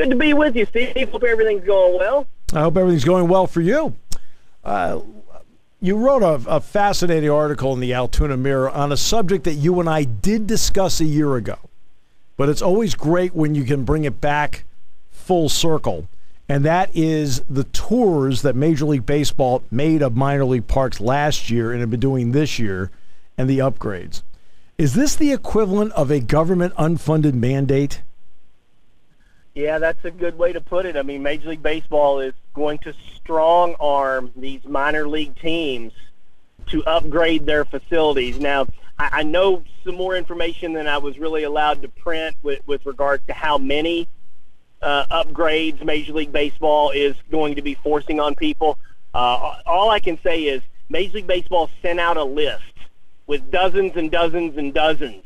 Good to be with you, Steve. Hope everything's going well. I hope everything's going well for you. You wrote a fascinating article in the Altoona Mirror on a subject that you and I did discuss a year ago. But it's always great when you can bring it back full circle. And that is the tours that Major League Baseball made of minor league parks last year and have been doing this year, and the upgrades. Is this the equivalent of a government unfunded mandate? Yeah, that's a good way to put it. I mean, Major League Baseball is going to strong arm these minor league teams to upgrade their facilities. Now, I know some more information than I was really allowed to print with regards to how many upgrades Major League Baseball is going to be forcing on people. All I can say is Major League Baseball sent out a list with dozens and dozens and dozens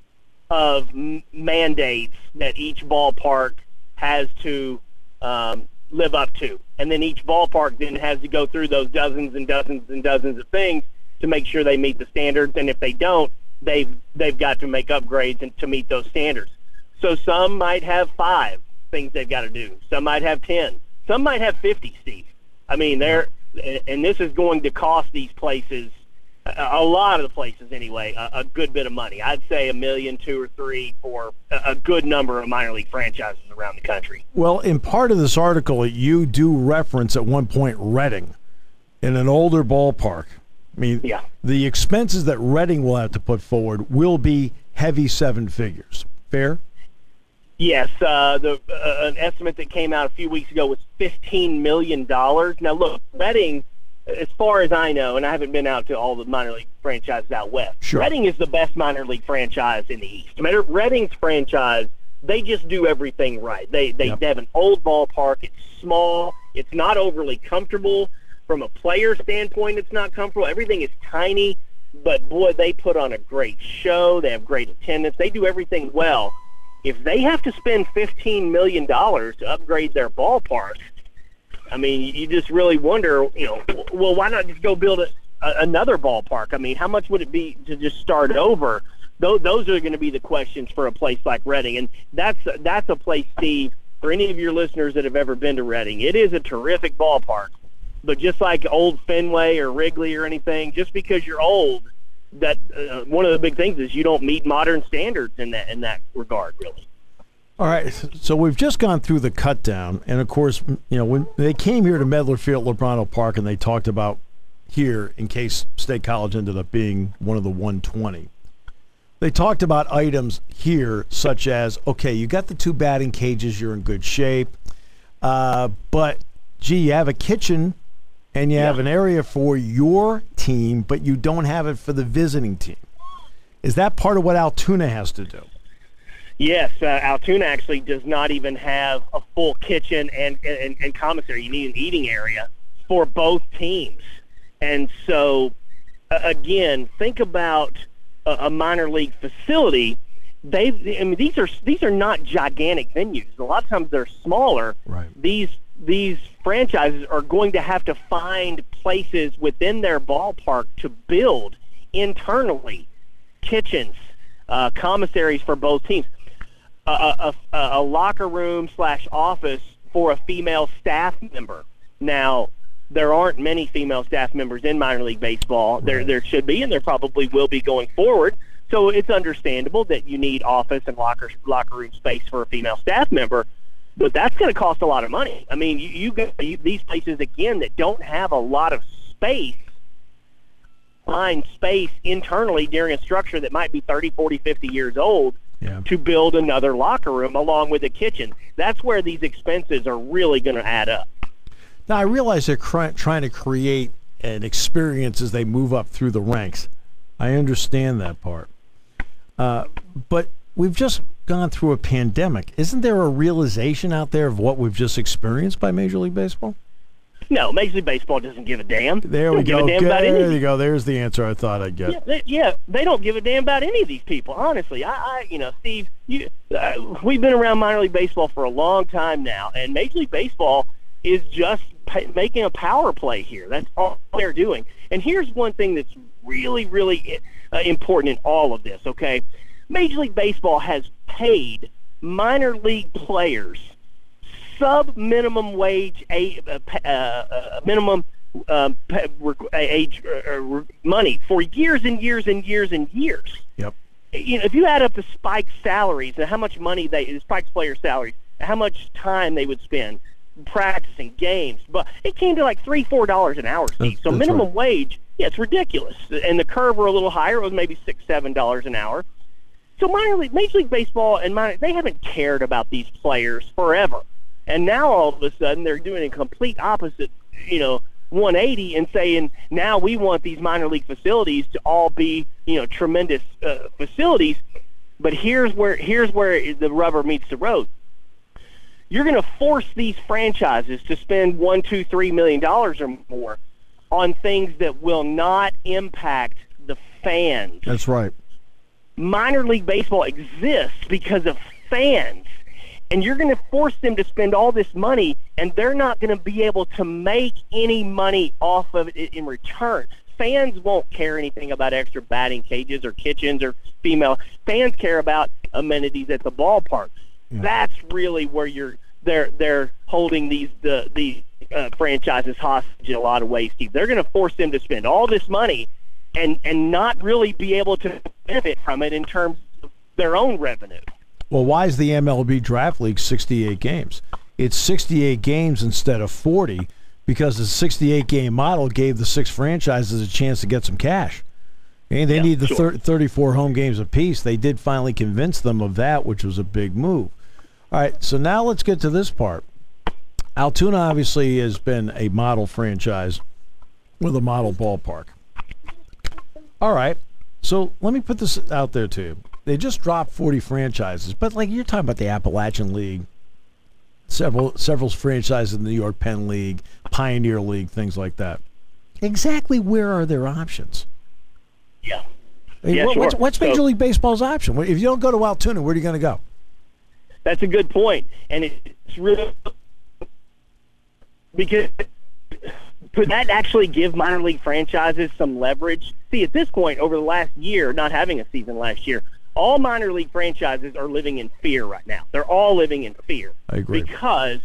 of mandates that each ballpark has to live up to. And then each ballpark then has to go through those dozens and dozens and dozens of things to make sure they meet the standards. And if they don't, they've got to make upgrades and to meet those standards. So some might have 5 things they've got to do. Some might have 10. Some might have 50, Steve. I mean, and this is going to cost these places, a lot of the places anyway, a good bit of money. I'd say $1 million, 2 or 3 for a good number of minor league franchises around the country. Well, in part of this article, you do reference at one point Reading in an older ballpark. I mean, yeah. The expenses that Reading will have to put forward will be heavy 7 figures. Fair? Yes. An estimate that came out a few weeks ago was $15 million. Now, look, Reading, as far as I know, and I haven't been out to all the minor league franchises out west, sure. Reading is the best minor league franchise in the East. Reading's franchise, they just do everything right. They have an old ballpark. It's small. It's not overly comfortable. From a player standpoint, it's not comfortable. Everything is tiny, but, boy, they put on a great show. They have great attendance. They do everything well. If they have to spend $15 million to upgrade their ballpark, I mean, you just really wonder, well, why not just go build another ballpark? I mean, how much would it be to just start over? Those are going to be the questions for a place like Reading. And that's a place, Steve, for any of your listeners that have ever been to Reading, it is a terrific ballpark. But just like old Fenway or Wrigley or anything, just because you're old, that one of the big things is you don't meet modern standards in that regard, really. All right, so we've just gone through the cut down, and of course, when they came here to Medler Field, Lebrano Park, and they talked about here, in case State College ended up being one of the 120, they talked about items here such as, okay, you got the 2 batting cages, you're in good shape, but, gee, you have a kitchen, and you have an area for your team, but you don't have it for the visiting team. Is that part of what Altoona has to do? Yes, Altoona actually does not even have a full kitchen and commissary. You need an eating area for both teams. And so, again, think about a minor league facility. These are not gigantic venues. A lot of times they're smaller. Right. These franchises are going to have to find places within their ballpark to build internally kitchens, commissaries for both teams. A locker room / office for a female staff member. Now, there aren't many female staff members in minor league baseball. There should be, and there probably will be going forward. So it's understandable that you need office and locker room space for a female staff member, but that's going to cost a lot of money. I mean, you got these places, again, that don't have a lot of space, find space internally during a structure that might be 30, 40, 50 years old. Yeah. To build another locker room along with a kitchen. That's where these expenses are really going to add up. Now, I realize they're trying to create an experience as they move up through the ranks. I understand that part. But we've just gone through a pandemic. Isn't there a realization out there of what we've just experienced by Major League Baseball? No, Major League Baseball doesn't give a damn. There we go. There you go. There's the answer I thought I'd get. They don't give a damn about any of these people. Honestly, Steve, we've been around minor league baseball for a long time now, and Major League Baseball is just making a power play here. That's all they're doing. And here's one thing that's really, really important in all of this. Okay, Major League Baseball has paid minor league players sub-minimum wage minimum age money for years and years and years and years. Yep. If you add up the Spike's salaries and how much money Spike's player salaries, how much time they would spend practicing games, but it came to like $3-4 an hour, Steve. So minimum wage, it's ridiculous. And the curve were a little higher; it was maybe $6-7 an hour. So Major League Baseball and they haven't cared about these players forever, and now all of a sudden they're doing a complete opposite, 180 and saying now we want these minor league facilities to all be tremendous facilities. But here's where the rubber meets the road. You're going to force these franchises to spend $1, $2, $3 million or more on things that will not impact the fans. That's right. Minor League Baseball exists because of fans, and you're going to force them to spend all this money, and they're not going to be able to make any money off of it in return. Fans won't care anything about extra batting cages or kitchens or female. Fans care about amenities at the ballpark. Yeah. That's really where they're holding these franchises hostage in a lot of ways, Steve. They're going to force them to spend all this money and not really be able to benefit from it in terms of their own revenue. Well, why is the MLB Draft League 68 games? It's 68 games instead of 40 because the 68-game model gave the 6 franchises a chance to get some cash. And they need the 34 home games apiece. They did finally convince them of that, which was a big move. All right, so now let's get to this part. Altoona obviously has been a model franchise with a model ballpark. All right, so let me put this out there to you. They just dropped 40 franchises, but like you're talking about the Appalachian League, several franchises in the New York Penn League, Pioneer League, things like that. Exactly where are their options? Yeah. What's Major League Baseball's option? If you don't go to Altoona, where are you going to go? That's a good point, and it's really because could that actually give minor league franchises some leverage? See, at this point, over the last year, not having a season last year, all minor league franchises are living in fear right now. They're all living in fear. I agree. Because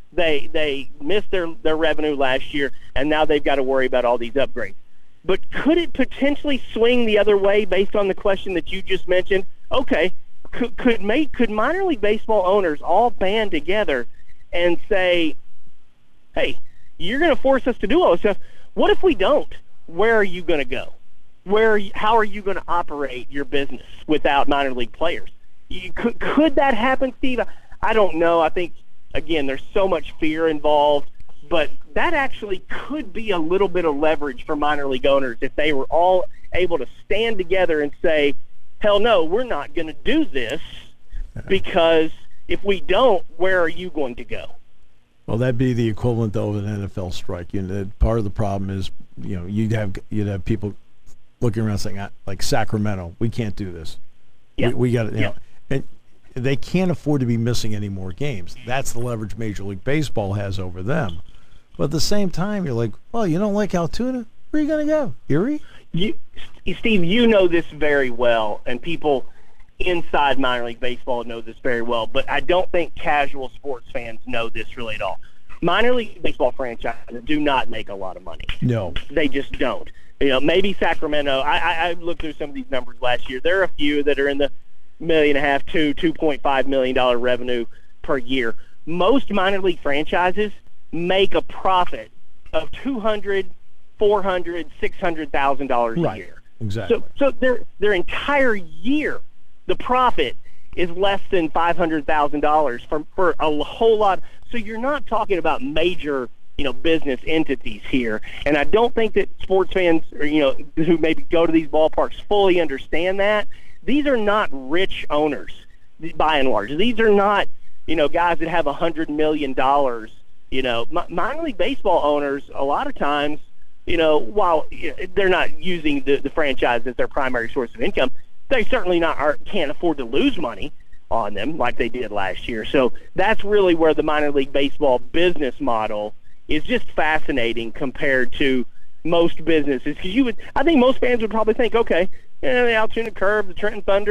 they missed their revenue last year, and now they've got to worry about all these upgrades. But could it potentially swing the other way based on the question that you just mentioned? Okay, could minor league baseball owners all band together and say, hey, you're going to force us to do all this stuff. What if we don't? Where are you going to go? How are you going to operate your business without minor league players? Could that happen, Steve? I don't know. I think, again, there's so much fear involved, but that actually could be a little bit of leverage for minor league owners if they were all able to stand together and say, hell no, we're not going to do this because if we don't, where are you going to go? Well, that'd be the equivalent of an NFL strike. Part of the problem is, you'd have people looking around saying, like Sacramento, we can't do this. Yeah. We got it. And they can't afford to be missing any more games. That's the leverage Major League Baseball has over them. But at the same time, you're like, well, you don't like Altoona? Where are you going to go? Erie? Steve, you know this very well, and people inside minor league baseball know this very well, but I don't think casual sports fans know this really at all. Minor league baseball franchises do not make a lot of money. No. They just don't. Maybe Sacramento. I looked through some of these numbers last year. There are a few that are in the $1.5 million to $2.5 million revenue per year. Most minor league franchises make a profit of $200,000, $400,000, $600,000 a year. Exactly. So their entire year, the profit is less than $500,000 for a whole lot. So you're not talking about major, business entities here. And I don't think that sports fans, who maybe go to these ballparks fully understand that. These are not rich owners, by and large. These are not, guys that have $100 million. Minor league baseball owners, a lot of times, while they're not using the franchise as their primary source of income, they certainly can't afford to lose money on them like they did last year. So that's really where the minor league baseball business model is just fascinating compared to most businesses. Because I think most fans would probably think, okay, the Altoona Curve, the Trenton Thunder,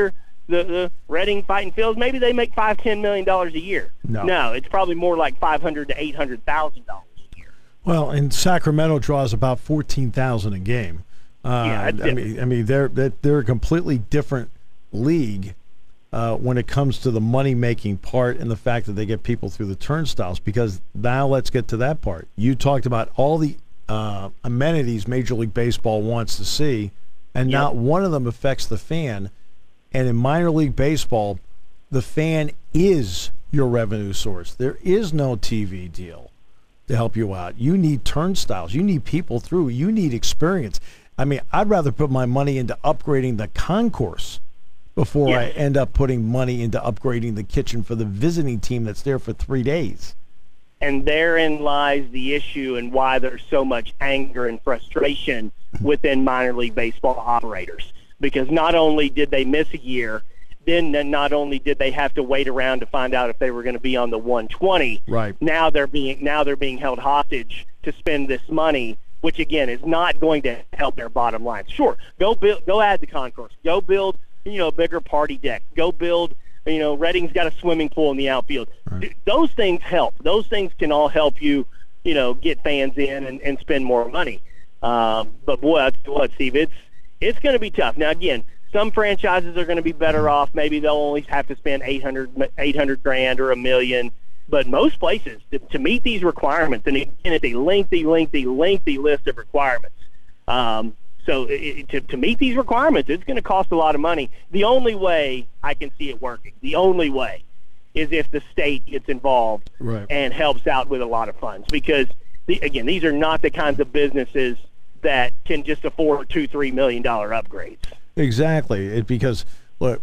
the Reading Fighting Phils, maybe they make $5-10 million a year. No, it's probably more like $500,000 to $800,000 a year. Well, and Sacramento draws about 14,000 a game. Yeah, I mean, they're a completely different league when it comes to the money-making part and the fact that they get people through the turnstiles. Because now let's get to that part. You talked about all the amenities Major League Baseball wants to see, and not one of them affects the fan. And in minor league baseball, the fan is your revenue source. There is no TV deal to help you out. You need turnstiles. You need people through. You need experience. I mean, I'd rather put my money into upgrading the concourse before I end up putting money into upgrading the kitchen for the visiting team that's there for 3 days. And therein lies the issue and why there's so much anger and frustration within minor league baseball operators. Because not only did they miss a year, then not only did they have to wait around to find out if they were going to be on the 120. Right. Now they're being held hostage to spend this money, which again is not going to help their bottom line. Sure, go add the concourse, go build a bigger party deck, go build. Reading's got a swimming pool in the outfield. Right. Those things help. Those things can all help you, get fans in and spend more money. But boy, I tell you what, Steve, it's going to be tough. Now, again, some franchises are going to be better off. Maybe they'll only have to spend $800,000 or $1 million. But most places, to meet these requirements, and again, it's a lengthy list of requirements. So to meet these requirements, it's going to cost a lot of money. The only way I can see it working, the only way, is if the state gets involved and helps out with a lot of funds. Because, again, these are not the kinds of businesses that can just afford $2-3 million upgrades. Exactly. Because, look,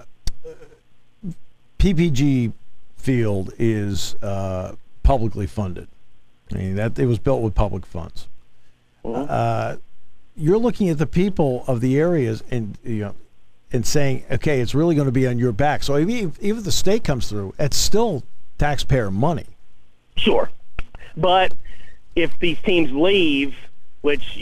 PPG Field is publicly funded. I mean, that it was built with public funds. Mm-hmm. You're looking at the people of the areas and saying, okay, it's really going to be on your back. So even if the state comes through, it's still taxpayer money. Sure, but if these teams leave, which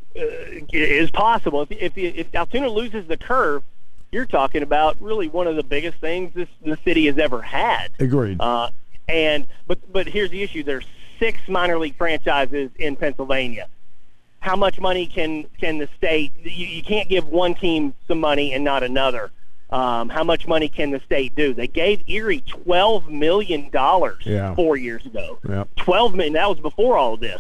is possible, if Altoona loses the curve, you're talking about really one of the biggest things the city has ever had. Agreed. But here's the issue: there's 6 minor league franchises in Pennsylvania. How much money can the state? You can't give one team some money and not another. How much money can the state do? They gave Erie $12 million 4 years ago. Yep. $12 million. That was before all of this.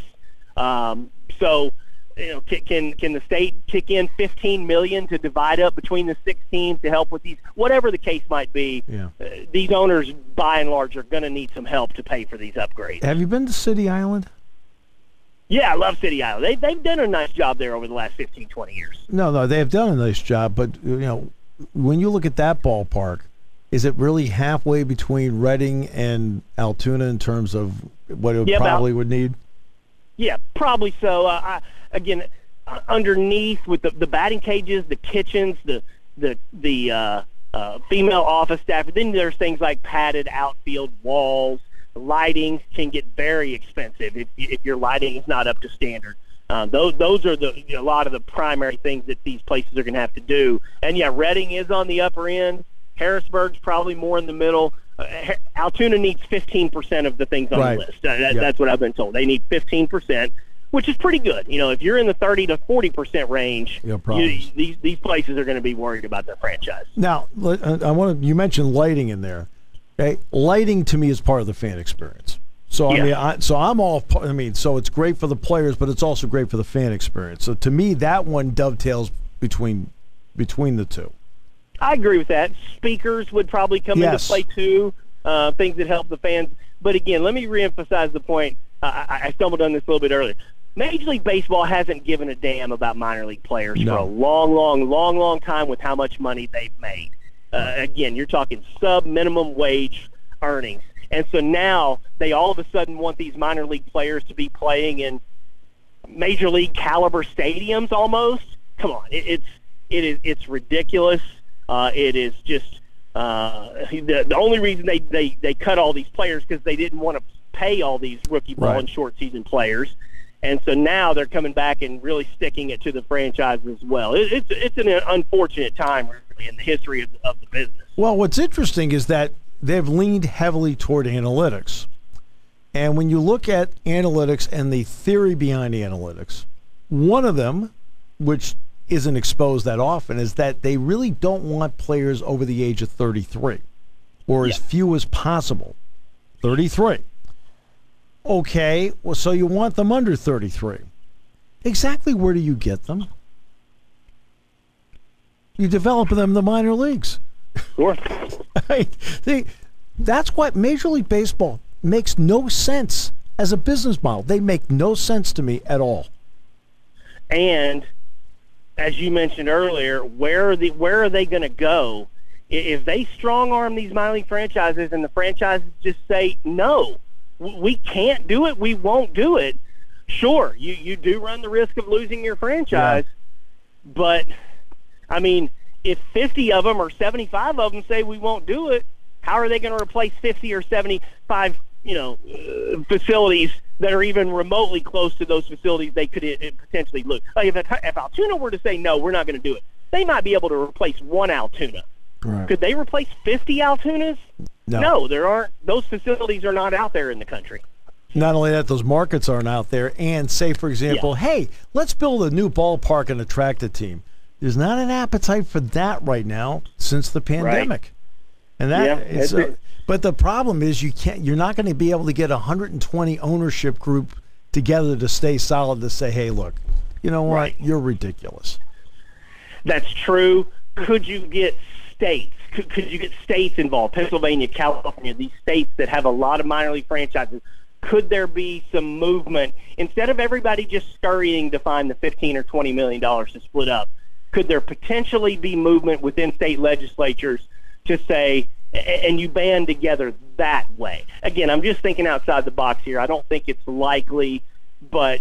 So, can the state kick in $15 million to divide up between the 6 teams to help with these? Whatever the case might be, these owners, by and large, are going to need some help to pay for these upgrades. Have you been to City Island? Yeah, I love City Island. They've done a nice job there over the last 15, 20 years. No, they have done a nice job. But, when you look at that ballpark, is it really halfway between Reading and Altoona in terms of what it probably would need? Yeah, probably so. Again, underneath with the batting cages, the kitchens, the female office staff, then there's things like padded outfield walls. Lighting can get very expensive if your lighting is not up to standard. Those are a lot of the primary things that these places are going to have to do. And Reading is on the upper end. Harrisburg's probably more in the middle. Altoona needs 15% of the things on the list. That's what I've been told. They need 15%, which is pretty good. If you're in the 30 to 40% range, these places are going to be worried about their franchise. Now, you mentioned lighting in there. Okay, lighting to me is part of the fan experience. So so it's great for the players, but it's also great for the fan experience. So to me, that one dovetails between the two. I agree with that. Speakers would probably come into play too. Things that help the fans. But again, let me reemphasize the point. I stumbled on this a little bit earlier. Major League Baseball hasn't given a damn about minor league players for a long time with how much money they've made. Again, you're talking sub-minimum wage earnings. And so now they all of a sudden want these minor league players to be playing in major league caliber stadiums almost. Come on, it's ridiculous. It is just the only reason they cut all these players because they didn't want to pay all these rookie ball and short season players. And so now they're coming back and really sticking it to the franchise as well. It's an unfortunate time really in the history of the business. Well, what's interesting is that they've leaned heavily toward analytics. And when you look at analytics and the theory behind analytics, one of them, which isn't exposed that often, is that they really don't want players over the age of 33, or as few as possible. 33. Okay, well, so you want them under 33. Exactly where do you get them? You develop them in the minor leagues. Sure. Right? That's what Major League Baseball makes no sense as a business model. They make no sense to me at all. And as you mentioned earlier, where are they going to go if they strong arm these minor league franchises and the franchises just say no? We can't do it. We won't do it. Sure, you do run the risk of losing your franchise, but, I mean, if 50 of them or 75 of them say we won't do it, how are they going to replace 50 or 75, facilities that are even remotely close to those facilities they could potentially lose? Like if Altoona were to say, no, we're not going to do it, they might be able to replace one Altoona. Right. Could they replace 50 Altoonas? No, there aren't. Those facilities are not out there in the country. Not only that, those markets aren't out there. And say, for example, hey, let's build a new ballpark and attract a team. There's not an appetite for that right now since the pandemic. Right. And but the problem is you're not going to be able to get 120 ownership group together to stay solid to say, hey, look, you know what? Right. You're ridiculous. That's true. Could you get states? Could you get states involved? Pennsylvania, California, these states that have a lot of minor league franchises. Could there be some movement instead of everybody just scurrying to find the $15 or $20 million to split up? Could there potentially be movement within state legislatures to say, and you band together that way? Again, I'm just thinking outside the box here. I don't think it's likely, but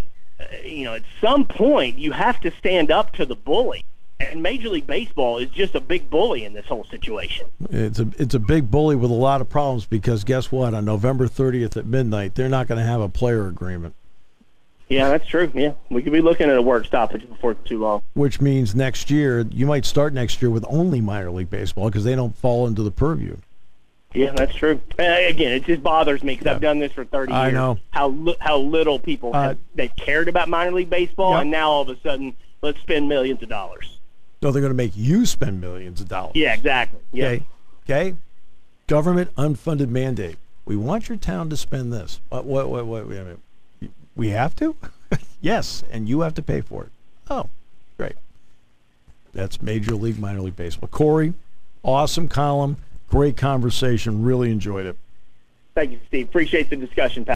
at some point you have to stand up to the bully. And Major League Baseball is just a big bully in this whole situation. It's a big bully with a lot of problems because guess what? On November 30th at midnight, they're not going to have a player agreement. Yeah, that's true. Yeah, we could be looking at a work stoppage before too long. Which means next year, you might start next year with only minor league baseball because they don't fall into the purview. Yeah, that's true. Again, it just bothers me because I've done this for 30 years. I know. How little people they've cared about minor league baseball, and now all of a sudden, let's spend millions of dollars. No, they're going to make you spend millions of dollars. Yeah, exactly. Yeah. Okay. Government unfunded mandate. We want your town to spend this. Wait a minute. We have to? Yes, and you have to pay for it. Oh, great. That's Major League, Minor League Baseball. Corey, awesome column. Great conversation. Really enjoyed it. Thank you, Steve. Appreciate the discussion, Pat.